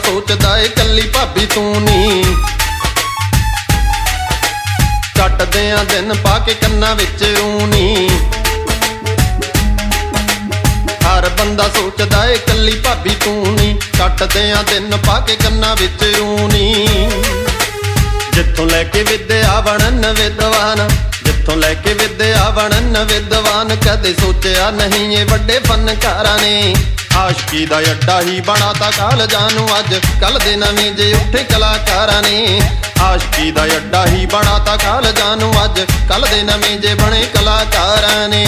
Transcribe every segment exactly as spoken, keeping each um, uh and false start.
सोचदा ए कल्ली भाभी तू नी। कटदे आ दिन पाके कन्ना विच ऊनी। हर बंदा सोचदा ए कल्ली भाभी तू नी। कटदे आ दिन पाके कन्ना विच ऊनी। जिथों लैके विद्या बनन विद्वान, जिथों लैके विद्या बनन विद्वान, कदे सोचिया नहीं ये वड्डे फनकारां ने। आशिकी दा अड्डा ही बनाता कालजां नूं अज कल दे नवें जे उठे कलाकारां ने। आशिकी दा अड्डा ही बनाता कालजां नूं अज कल दे नवें जे बने कलाकारां ने।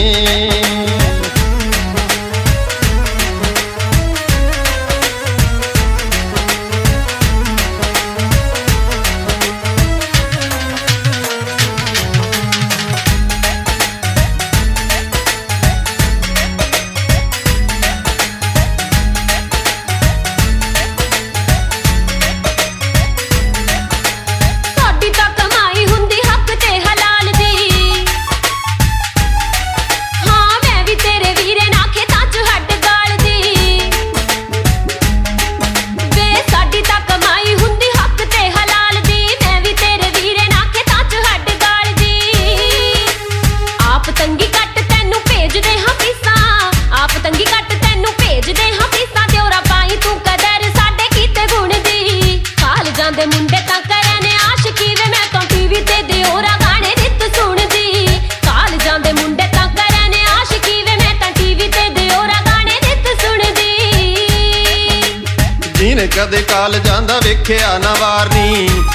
जिने कदे कालजां दा वेखिया ना वारनी,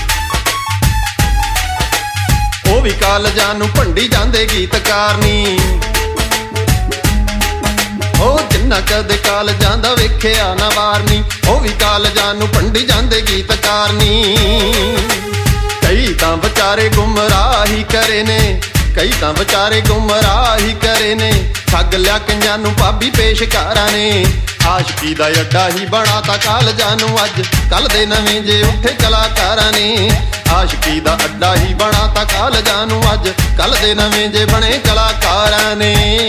ओ भी कालजां नूं भंडी जांदे गीतकार नी। ओ जिन्ना कदे कालजां दा वेखिया ना वारनी, ओ भी कालजां नूं भंडी जांदे गीतकार नी। कई तां बेचारे गुमराही करे ने, कई तां बेचारे गुमराही करे ने। ठग लिया कईयां नूं भाभी पेशकारां ने। आशिकी दा अड्डा ही बनाता कालजां नूं अज कल दे नवें जे उठे कलाकारां ने। आशिकी दा अड्डा ही बनाता कालजां नूं अज कल दे नवें जे बने कलाकारां ने।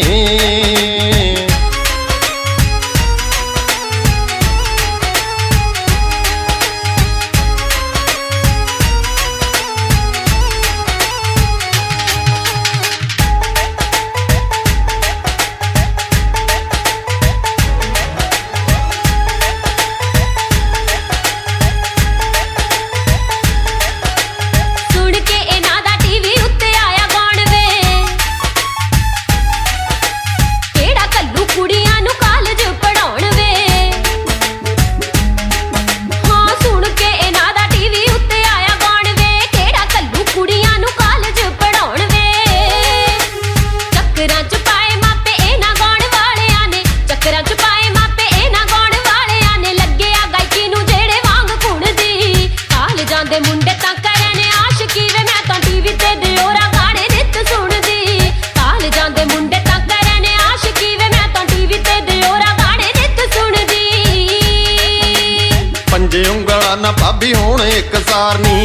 पंजे उंगला ना भाभी होण एक सारनी,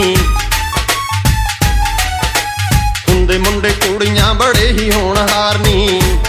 हुंदे मुंडे कुड़ियां बड़े ही होनहार नी।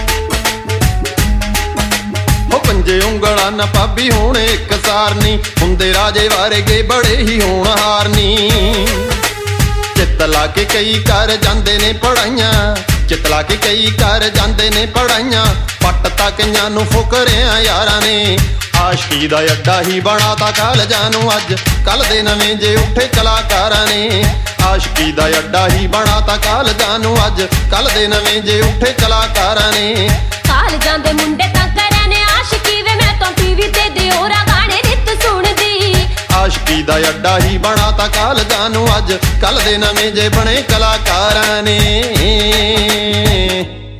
हो पंजे उंगला ना भाभी होण एक सारनी, हुंदे राजे वारगे बड़े ही होनहार नी। चित ला के कई कर जांदे ने पढ़ाइयां, चित ला के कई कर जांदे ने पढ़ाइयां। पट तक कईयां नूं फुकरियां यारां ने। आशिकी दा अड्डा ही बनाता कालजां नूं अज कल दे नवें जे उठे कलाकारां ने। आशिकी दा अड्डा ही बनाता कालजां नूं अज कल दे नवें जे उठे कलाकारां ने। कालजां दे मुंडे तां करे ने आशिकी वे, मैं तां टीवी ते दिओरा गाने नित सुणदी। आशिकी दा अड्डा ही बनाता कालजां नूं अज कल दे नवें जे बने कलाकारां ने।